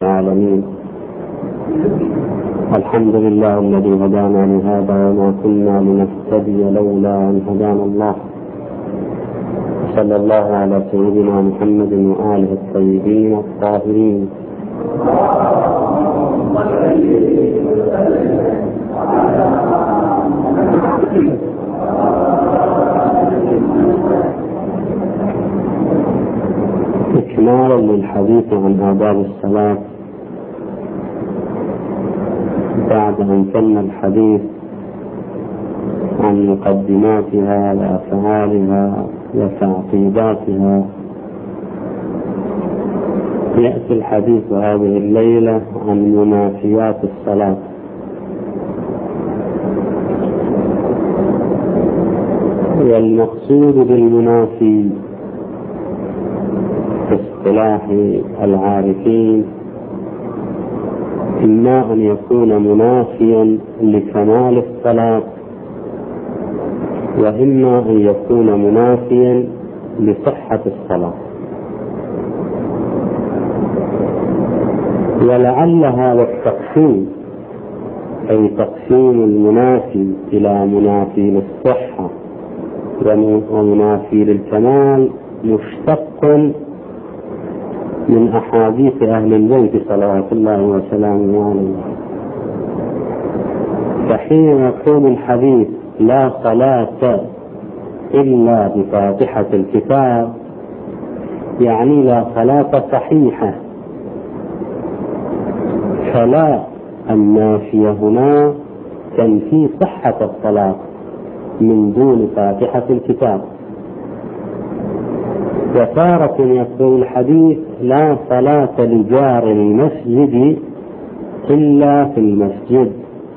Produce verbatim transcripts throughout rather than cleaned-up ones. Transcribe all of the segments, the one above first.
العالمين. الحمد لله الذي هدانا لهذا وما كنا لنهتدي لولا أن هدانا الله. صلى الله على سيدنا محمد وآله الطيبين الطاهرين. إكمالا للحديث عن آداب الصلاة بعد أن تم الحديث عن مقدماتها وأفعالها وتعقيباتها، يأتي الحديث هذه الليلة عن منافيات الصلاة. والمقصود بالمنافي في اصطلاح العارفين إما أن يكون منافيا لكمال الصلاة، وإما أن يكون منافيا لصحة الصلاة. ولعل هذا التقسيم، أي تقسيم المنافي إلى منافي للصحة ومنافي للكمال، مشتق من أحاديث أهل البيت صلوات الله وسلامه عليه. فحين يقول الحديث لا صلاة إلا بفاتحة الكتاب، يعني لا صلاة صحيحة، فلا النافية هنا تنفي صحة الصلاة من دون فاتحة الكتاب. وتارة يقول الحديث لا صلاة لجار المسجد إلا في المسجد،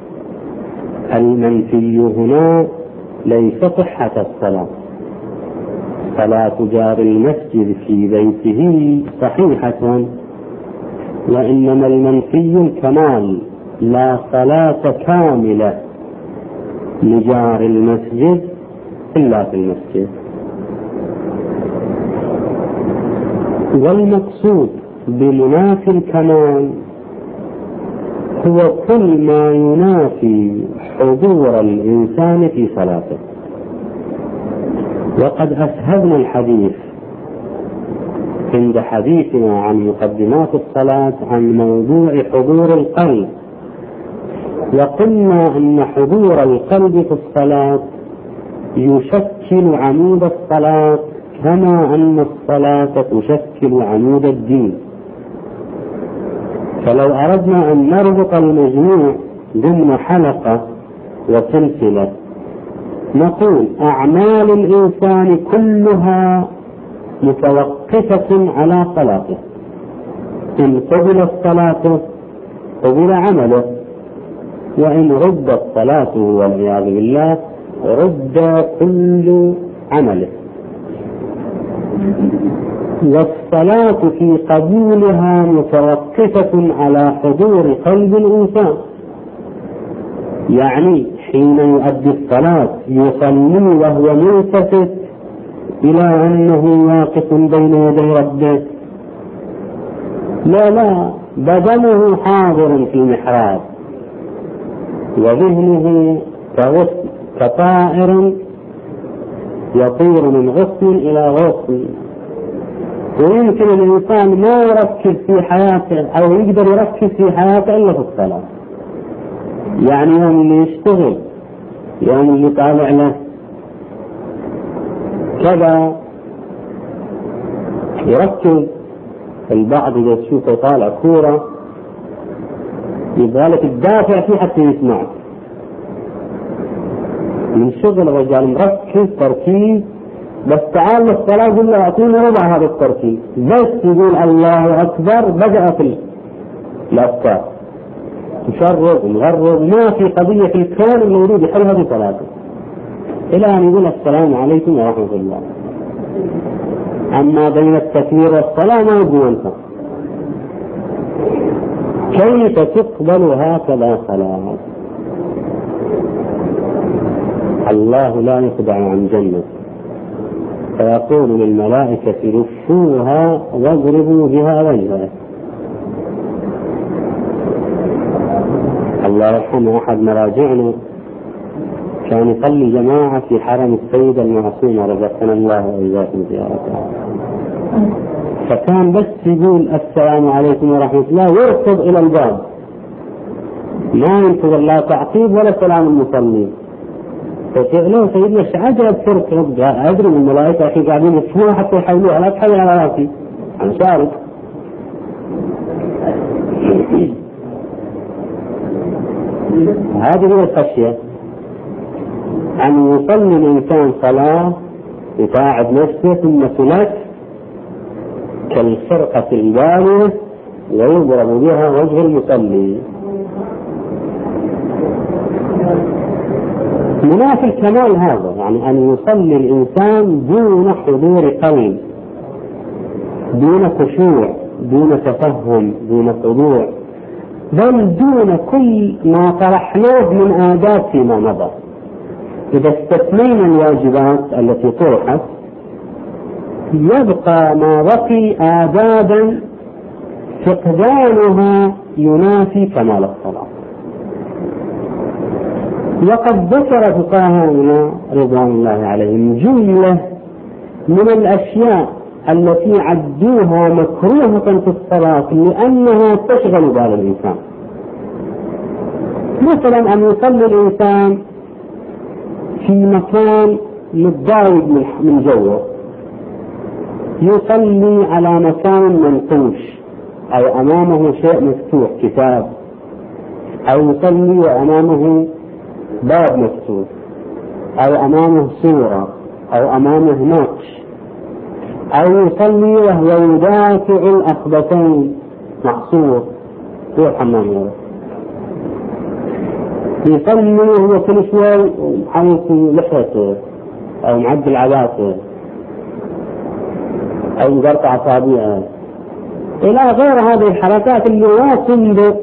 المنفي هنا ليس صحة الصلاة. صلاة جار المسجد في بيته صحيحة، وإنما المنفي الكمال، لا صلاة كاملة لجار المسجد إلا في المسجد. والمقصود بمنافي الكمال هو كل ما ينافي حضور الإنسان في صلاته. وقد أسهبنا الحديث عند حديثنا عن مقدمات الصلاة عن موضوع حضور القلب، وقلنا أن حضور القلب في الصلاة يشكل عمود الصلاة، كما أن الصلاة تشكل عمود الدين. فلو أردنا أن نربط المجموع ضمن حلقة وسلسلة، نقول أعمال الإنسان كلها متوقفة على صلاته. إن قبلت صلاته قبل عمله، وإن ردت صلاته والعياذ بالله رد كل عمله. والصلاة في قبولها متوقفة على حضور قلب الإنسان، يعني حين يؤدي الصلاة يصلي وهو ملتفت إلى أنه واقف بين يدي ربه، لا لا بدنه حاضر في المحراب، وذهنه كطائر يطير من غصن إلى غصن. ويمكن الإنسان ما يركز في حياته أو يقدر يركز في حياته إلا في الصلاة. يعني يوم اللي يشتغل، يوم اللي طالع له كذا يركز. البعض إذا تشوفه طالع كورة يبغى لك تدافع فيه حتى يسمع. من شغل الرجال مركز تركيز، بس تعال للصلاة قل له أعطيني ربع هذا التركيز، بس يقول الله أكبر بدأت الأفكار مشرق مغرب، ما في قضية في الكون اللي يريد يحلها بصلاته إلى أن يقول السلام عليكم ورحمة الله. أما بين التكبير والصلاة ما يقول أنت. كيف تقبل هكذا صلاة؟ الله لا يخدع عن جنة، فيقول للملائكة لفوها واضربوا بها وجهها. الله يرحمه أحد مراجعنا كان يصلي جماعة في حرم السيدة المعصومة رزقنا الله وإياكم زيارتها، فكان بس يقول السلام عليكم ورحمة الله يركض إلى الباب، ما ينتظر لا تعقيب ولا سلام المصلين. فسألوه سيدنا ايش عجب تركض؟ أدري من الملائكة أخي قاعدين يسمعوا حتى يحولوها، لا تحول على راسي أنا شارك. هذه هي الخشية، أن يصلي الإنسان صلاة يتاعب نفسه ثم تلف كالخرقة البالية ويضرب بها وجه المصلي. منافي الكمال هذا، يعني أن يصلي الإنسان دون حضور قلب، دون خشوع، دون تفهم، دون خضوع، بل دون كل ما طرحناه من آداب فيما مضى. إذا استثنينا الواجبات التي طرحت يبقى ما بقي آدابا فقدانها ينافي كمال الصلاة. وقد ذكر فقهاؤنا رضوان الله عليهم جملة من الأشياء التي عدوها مكروهة في الصلاة لأنها تشغل بال الإنسان. مثلا أن يصلي الإنسان في مكان متضايق من جوه، يصلي على مكان منقوش أو أمامه شيء مفتوح كتاب، أو يصلي وأمامه باب مفتوح، أو أمامه صورة، أو أمامه نقش، أو يصلي وهو يدافع الأخبثين محصور في الحمام، يصلي وهو كل شوي محيط لحيته أو معدل عباته أو مقطع أصابعه إلى غير هذه الحركات اللي لا تنبئ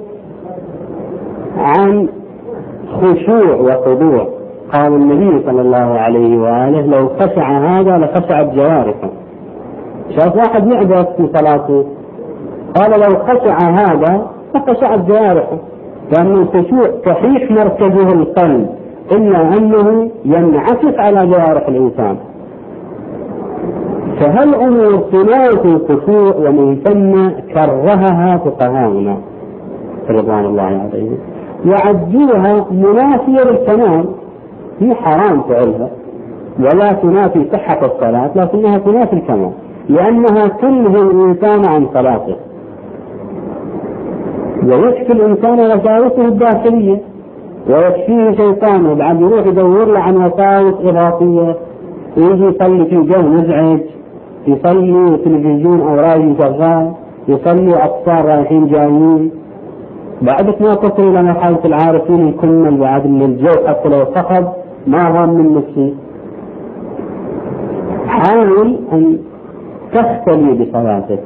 عن خشوع وخضوع. قال النبي صلى الله عليه وآله لو خشع هذا لخشعت جوارحه. شاف واحد يعبث في صلاته قال لو خشع هذا لخشعت جوارحه، لأن الخشوع صحيح مركزه القلب إلا أنه ينعكس على جوارح الإنسان. فهل أمور تنافي الخشوع ومن ثم كرهها فقهاؤنا رضوان الله عليهم وعدوها منافية للكمال. هي حرام فعلها ولا تنافي صحة الصلاة، لكنها تنافي الكمال لأنها تلهي الإنسان عن صلاته ويكفي الإنسان وساوسه الداخلية ويكفيه شيطانه بعد يروح يدور له عن وساوس إضافية ويجي يصلي في جو مزعج، يصلي تلفزيون أو راي شغال، يصلي أطفال رايحين جايين، بعدك ما تصل إلى مرحلة العارفين الكمل بعد من الجو حتى لو صخب ما هم من نفسي. حاول أن تختلي بصلاتك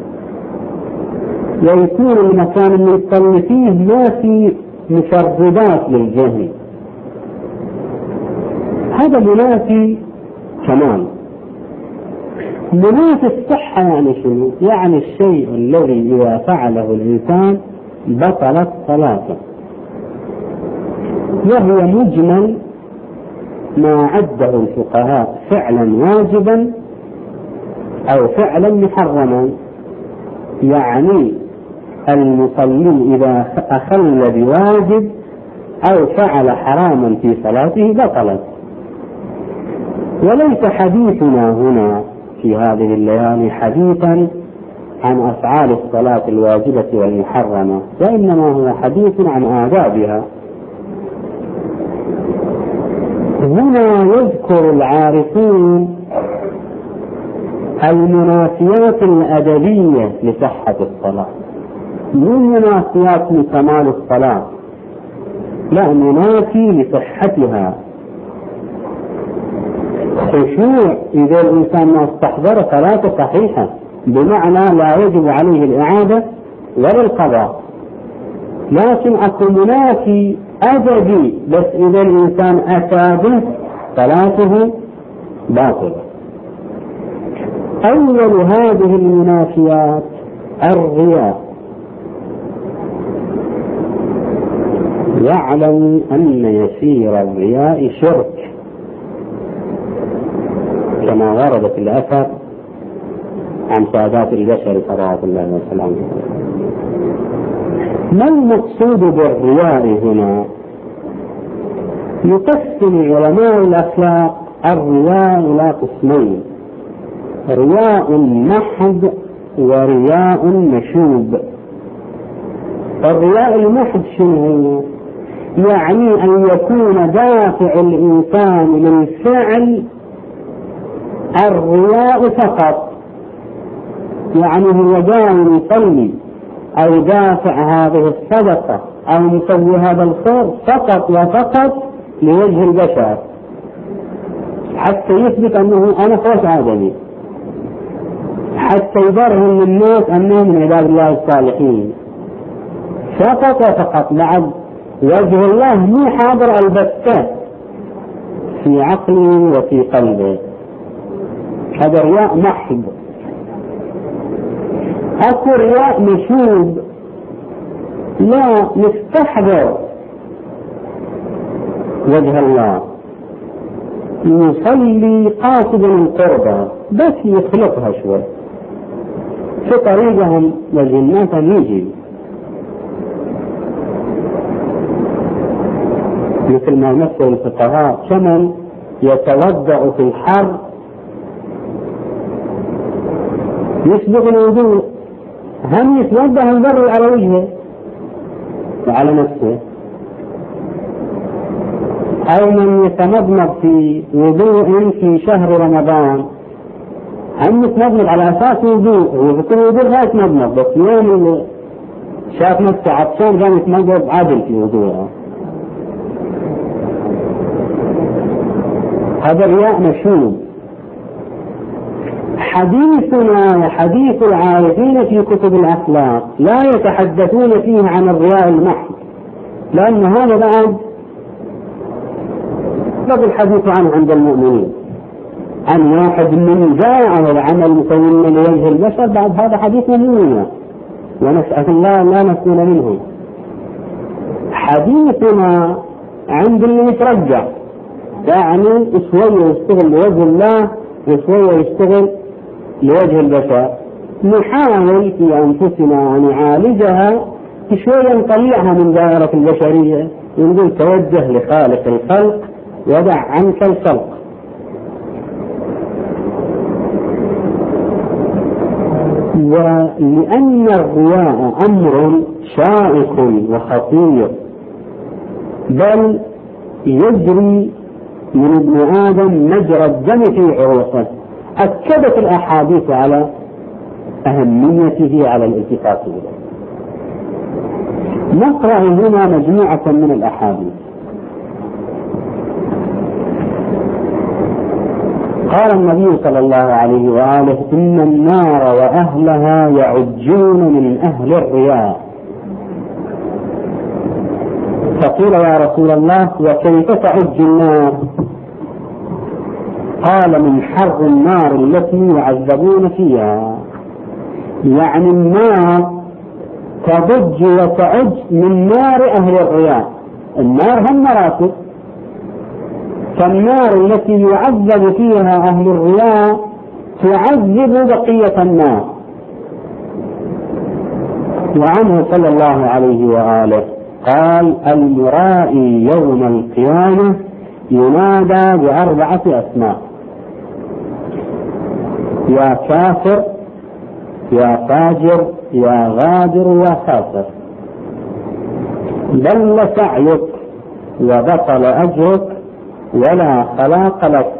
ويكون المكان اللي تصلي فيه ما في مشردات للذهن، هذا منافي كمان. منافي الصحة يعني شنو؟ يعني الشيء الذي إذا فعله الإنسان بطلت صلاته، وهو مجمل ما عده الفقهاء فعلا واجبا أو فعلا محرما. يعني المصلي إذا أخل بواجب أو فعل حراما في صلاته بطلت. وليس حديثنا هنا في هذه الليالي حديثا عن أفعال الصلاة الواجبة والمحرمة، وإنما هو حديث عن آدابها. هنا يذكر العارفون المنافيات الأدبية لصحة الصلاة، مو منافيات لكمال الصلاة، لا، منافي لصحتها. خشوع إذا الإنسان ما استحضر صلاته صحيحة، بمعنى لا يجب عليه الإعادة ولا القضاء، لكن أكو منافي أدبي بس إذا الإنسان أتى به صلاته باطلة. أول هذه المنافيات الرياء. واعلموا أن يسير الرياء شرك، كما ورد في الأثر عن سادات البشر صلوات الله وسلامه. ما المقصود بالرياء هنا؟ يقسم علماء الأخلاق الرياء إلى قسمين: رياء محض ورياء مشوب. الرياء المحض شنو؟ يعني أن يكون دافع الإنسان للفعل الرياء فقط، يعني هو جاي يصلي أو دافع هذه الصدقة أو يسوي هذا الخير فقط وفقط لوجه البشر، حتى يثبت أنه أنا خوش آدمي، حتى يبرهن للناس أنه من عباد الله الصالحين، فقط وفقط بعد وجه الله مو حاضر البتة في عقله وفي قلبه. هذا رياء محض. أكو رياء مشوب، لا يستحضر وجه الله، يصلي قاصدا القربة بس يخلقها شوي في طريقهم وجه الناس يجي، مثل ما مثل الفقهاء كمن يتوضأ في الحر يسبق الوضوء، هم يتوضأ البر على وجهه وعلى نفسه، أو من يتمضمض في وضوء في شهر رمضان هم يتمضمض على أساس وضوء، ويذكر وضوء لا يتمضمض، بس يوم اللي شاف نفسه عطشان كان يتمضمض عدل في وضوءه. هذا رياء مشوب. حديثنا وحديث العارفين في كتب الأخلاق لا يتحدثون فيه عن الرياء المحض، لأن هذا بعد بدأ الحديث عنه عند المؤمنين، عن واحد من جاء العمل مسويا لوجه البشر، بعد هذا حديث مؤمنين ونسأل الله لا نكون منهم. حديثنا عند اللي يترجع، يعني شوية يشتغل لوجه الله وشوية يشتغل لوجه البشر، نحاول في أنفسنا أن نعالجها شوية، نطلعها من دائرة البشرية ونقول توجه لخالق الخلق ودع عنك الخلق. ولأن الرياء أمر شائك وخطير، بل يجري من ابن آدم مجرى الدم في عروقه، أكدت الأحاديث على أهميته على الالتفات إليه. نقرأ هنا مجموعة من الأحاديث. قال النبي صلى الله عليه وآله: إن النار وأهلها يعجون من أهل الرياء. فقيل: يا رسول الله وكيف تعج النار؟ قال: من حر النار التي يعذبون فيها، يعني النار تضج وتعج من نار أهل الرياء. النار هم مراتب، فالنار التي يعذب فيها أهل الرياء تعذب بقية النار. وعنه صلى الله عليه وآله قال: المرائي يوم القيامة ينادى بأربعة أسماء: يا كافر، يا فاجر، يا غادر، يا خاسر، ضل سعيك وبطل أجرك ولا خلاق لك،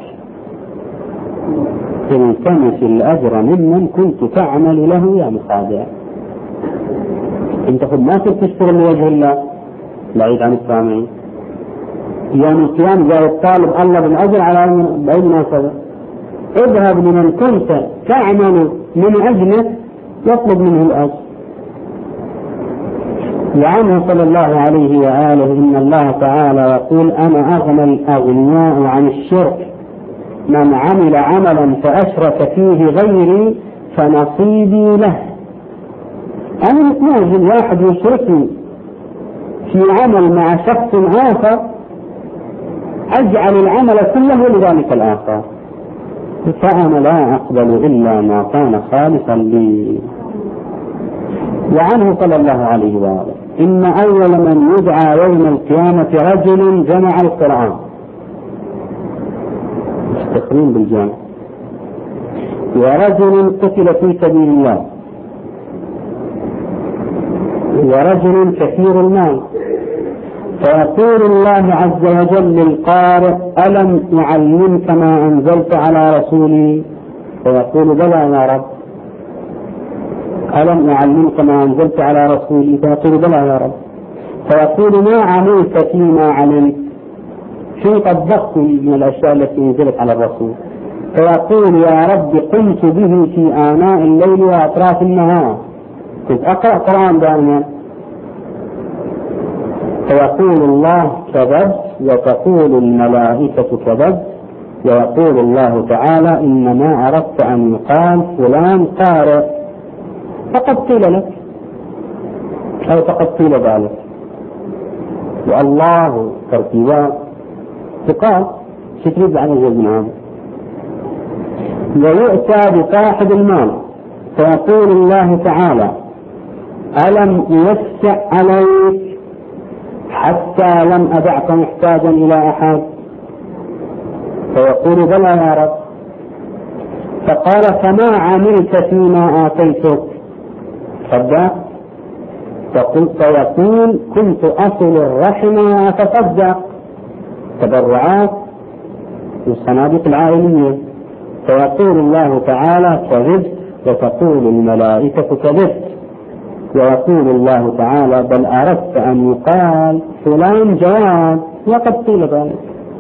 التمس الأجر ممن كنت تعمل له يا مخادع. انت خد ما كنت تشتغل لوجه الله بعيد عن السامعين، يوم القيامة جاء الطالب الله بالأجر على بأي مناسبة؟ اذهب لمن كنت تعمل من أجله يطلب منه الأجر. وعنه صلى الله عليه وآله: إن الله تعالى يقول: أنا أغنى الأغنياء عن الشرك، من عمل عملا فأشرك فيه غيري فنصيبي له. أنا متناجل واحد يشركني في عمل مع شخص آخر أجعل العمل كله لذلك الآخر، فأنا لا أقبل إلا ما كان خالصا لي. وعنه صلى الله عليه وآله: إن أول من يدعى يوم القيامة رجل جمع القرآن، مستقرين بالجامع، ورجل قتل في سبيل الله، ورجل كثير المال. فيقول الله عز وجل للقارئ: ألم أعلمك ما أنزلت على رسولي؟ فيقول: بلى يا رب. ألم أعلمك ما أنزلت على رسولي؟ فيقول: بلى يا رب. فيقول: ما عملت فيما علمت؟ شو طبقت من الأشياء التي نزلت على الرسول؟ فيقول: يا رب قمت به في آناء الليل وأطراف النهار، كنت أقرأ قرآن دائما. فيقول الله: كذبت. وتقول الملائكة: كذبت. ويقول الله تعالى: إنما أردت أن يقال فلان قارئ، فقد قيل لك أو فقد قيل ذلك. والله ترتيبات تقال شتريد عن الجزم. ويؤتى بصاحب المال فيقول الله تعالى: ألم يوسع عليك حتى لم أدعك محتاجا إلى أحد؟ فيقول: بلى يا رب. فقال: فما عملت فيما آتيتك؟ صدق. فيقول: كنت أصل الرحم وأتصدق، تبرعات والصناديق العائلية. فيقول الله تعالى: كذبت. وتقول الملائكة: كذبت. ويقول الله تعالى: بل أردت أن يقال فلان جواد، وقد قيل ذلك.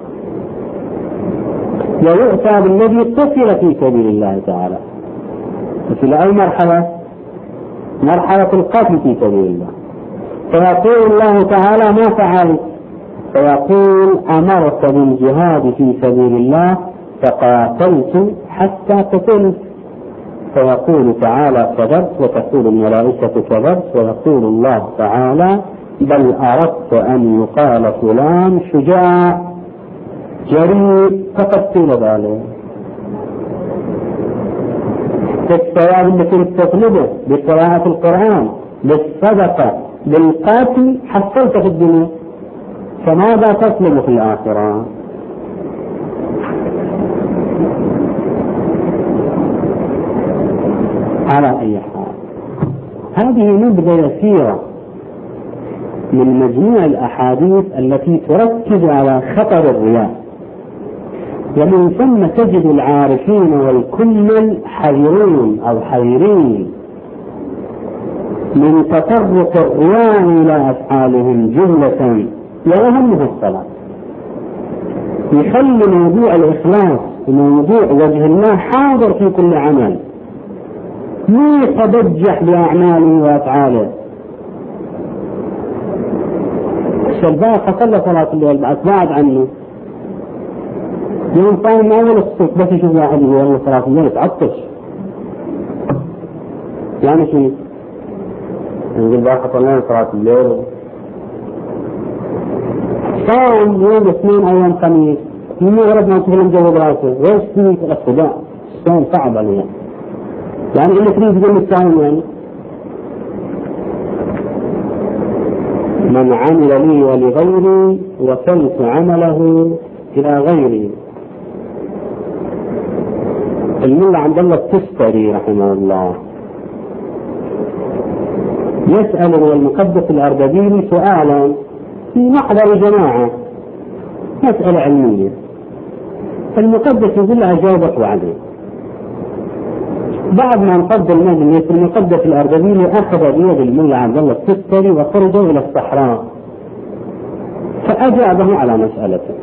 ويؤتى بالذي قتل في سبيل الله تعالى. قتل أي مرحلة؟ مرحلة القتل في سبيل الله. فيقول الله تعالى: ما فعلت؟ فيقول: أمرت بالجهاد في سبيل الله فقاتلت حتى قتلت. فيقول تعالى: كذبت. وتقول الملائكة: كذبت. ويقول الله تعالى: بل أردت أن يقال فلان شجاع جريء، فقد قيل ذلك. الثواب اللي كنت تطلبه بقراءة القرآن، بالصدقة، بالقاتل، حصلت في الدنيا، فماذا تطلب في الآخرة؟ على أي حال، هذه نبذة يسيرة من مجموع الأحاديث التي تركز على خطر الرياء، ومن ثم تجد العارفين والكمل حذرون أو حذرين من تطرق الرياء إلى أفعالهم جملة، وأهمها الصلاة. يخلي موضوع الإخلاص وموضوع وجه الله حاضر في كل عمل، ما يتبجح بأعماله وأفعاله. الشباب صلى صلاة الليل بعد بعد عنه يوم قام من أول الصف، بس يشوف واحد يقول الله صلاة الليل يتعطش، يعني شو يقول بقى خطلنا صلاة الليل. صام يوم اثنين أيام خميس، من غرب ما تقول مجوز راسه، ويش فيه الصداع؟ الصوم صعب عليه، يعني إنك تريد تقول الثاني يعني من عمل لي ولغيري وكلت عمله إلى غيري. الملا عبد الله التستري رحمه الله يسأل المقدس الأردبيلي سؤالا في محضر جماعة، مسألة علمية، فالمقدس يقول له أجابك وعليه. بعد ما انقضى المجلس المقدس الأردبيلي أخذ بيد الملا عبد الله التستري وخرجوا إلى الصحراء، فأجابه على مسألته.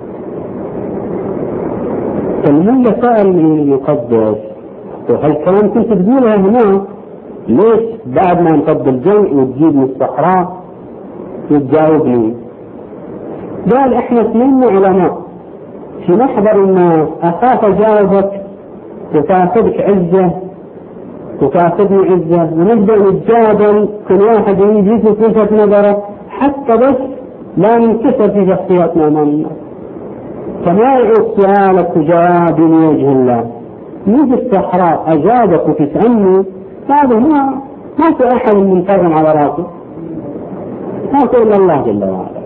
الملا سأل من المقدس: هالكلام كنت تقولها هنا، ليش بعد ما انقضى الجمع وتجيب من الصحراء وتجاوبني؟ قال: احنا اثنين علماء في محضر الناس، أخاف أجاوبك وتأخذك عزة وتأخذني عزة ونبدأ نتجادل، كل واحد يجي في وجهة نظره حتى بس لا ننكسر في شخصياتنا أمام الناس. فما يعود سؤالك تجاب من وجه الله، يجي الصحراء أجابك وتسألني، هذا ما ما في أحد منتظم على راسه، ما في إلا الله جل وعلا.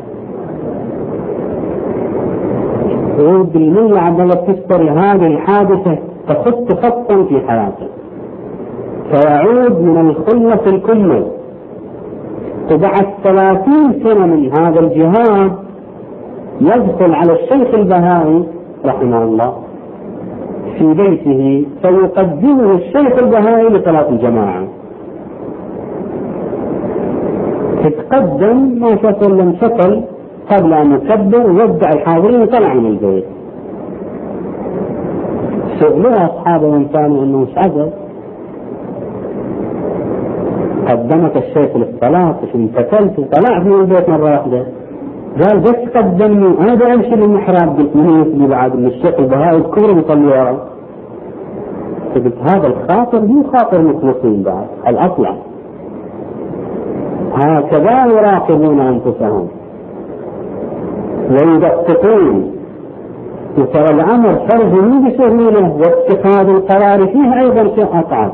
يعود بالمية عندما تذكر هذه الحادثة تخط خطا في حياته، فيعود من الخلة الكمل. وبعد ثلاثين سنة من هذا الجهاد يدخل على الشيخ البهائي رحمه الله في بيته، فيقدمه الشيخ البهائي لصلاة الجماعة. تتقدم ما شكل لم شكل قبل أن يكبر ويبدأ الحاضرين وطلع من البيت. سؤلوا أصحابه من كانوا أنه مش عجب، قدمك الشيخ للصلاة وانتكلت وطلعت من البيت مرة واحدة. قال بس قدمني أنا بدي أمشي للمحراب، قلت من يسلي بعد من الشيخ البهائي الكبر يصلي وراه. قلت هذا الخاطر مو خاطر مخلصين بعد الأطلع. هكذا يراقبون أنفسهم ويدققون، وترى الأمر فرض من بسهولة، واتخاذ القرار فيه أيضا شيء أصعب.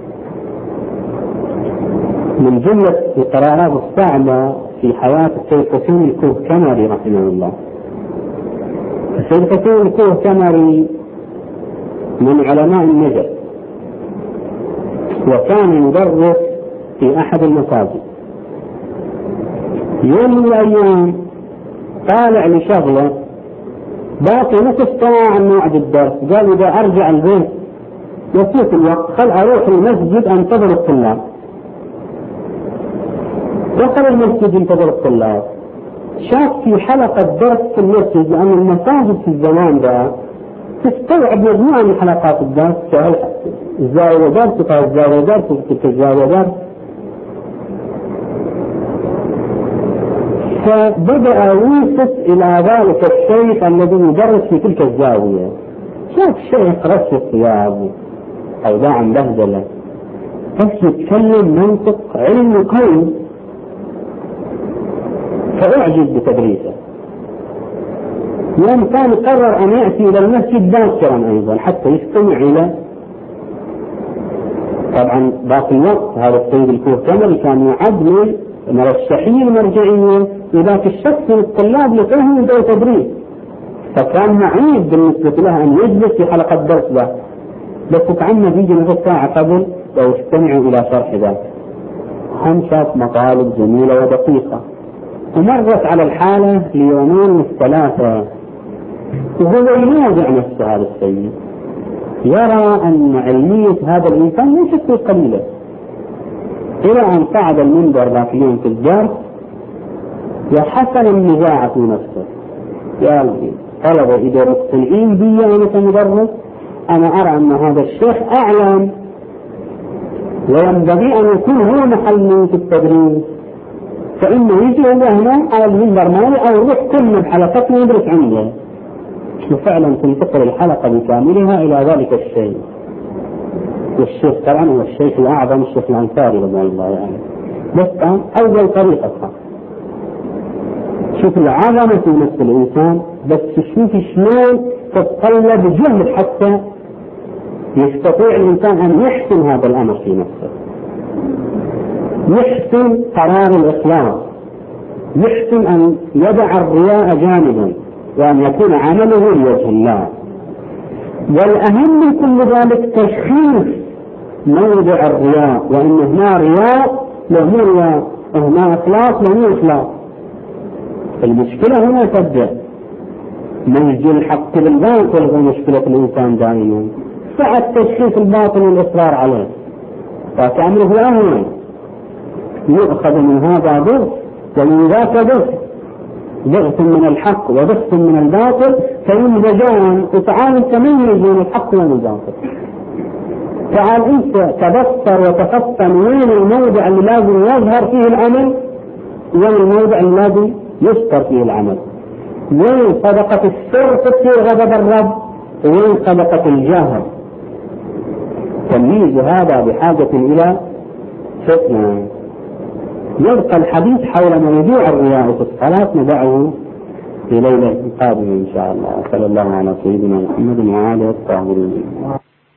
من جملة القرارات الصعبة في حياة السيد حسين الكوهكمري رحمه الله. السيد حسين الكوهكمري من علماء النجد، وكان يدرس في أحد المساجد. يوم من الأيام طالع لشغله، باقي نصف ساعة عن موعد الدرس، قال إذا أرجع البيت يفوت الوقت خل أروح المسجد أنتظر الطلاب. دخل المسجد ينتظر الطلاب، شاف في حلقة درس في المسجد، لأن المساجد في الزمان ده تستوعب مجموعة من حلقات الدرس، الزاوية درس الزاوية درس الزاوية درس. فبدأ يوصف إلى ذلك الشيخ الذي يدرس في تلك الزاوية. شاف الشيخ رش الثياب أو داعا بهدلة، بس يتكلم منطق علم قوي، فأعجب بتدريسه. يوم كان قرر أن يأتي إلى المسجد باكرا أيضا حتى يستمع إلى، طبعا باقي الوقت هذا السيد الكوهكمري كان يعد من مرشحين مرجعيين وذاك الشخص من الطلاب لفهم ذو تدريس، فكان معيب بالنسبة له أن يجلس في حلقة درس ذاك، بس تعمد يجي نصف ساعة قبل لو استمعوا إلى شرح ذاك. هم شاف مطالب جميلة ودقيقة، ومرت على الحالة ليومين والثلاثة، وهو ينازع نفسه هذا السيد، يرى أن علمية هذا الإنسان ليست قليلة، إلى أن صعد المنبر ذاك اليوم في الدرس وحسن النزاع في نفسه. قال طلبة إذا مقتنعين بي أنا كمدرس، أنا أرى أن هذا الشيخ أعلم وينبغي أن يكون هو محل في التدريس، فإنه يجي هنا على المنبر مالي أو يروح كل من حلقتنا يدرس عنده. وفعلا تنتقل الحلقة بكاملها إلى ذلك الشيء. والشيخ طبعا هو الشيخ الأعظم الشيخ الأنصاري رضي الله عنه يعني. بس أول طريقة شوف العظمة في نفس الإنسان، بس شوف شلون تتطلب جهد حتى يستطيع الإنسان أن يحسن هذا الأمر في نفسه، يحسن قرار الإخلاص، يحسن أن يدع الرياء جانبا وأن يكون عمله لوجه الله. والأهم من كل ذلك تشخيص موضع الرياء، وأن هنا رياء له رياء، وهنا إخلاص له إخلاص. المشكلة هنا تبدأ مزج الحق بالباطل، هو مشكلة الإنسان دائما، سعى تشخيص الباطل والإصرار عليه، فكأمره أهون يؤخذ من هذا ضغط ومن ذاك ضغط، ضغط من الحق وضغط من الباطل، فينزجان وتعال تميز بين الحق والباطل. تعال انت تبصر وتفطن وين الموضع اللي لازم يظهر فيه العمل وين الموضع اللي لازم يستر فيه العمل، وين صدقة السر تطفي غضب الرب وين صدقة الجهر. تمييز هذا بحاجة إلى فتنة. يبقى الحديث حول موضوع الرياء في الصلاة ندعه في ليلة قادمة إن شاء الله. صلى الله على سيدنا محمد وعلى آله الطاهرين.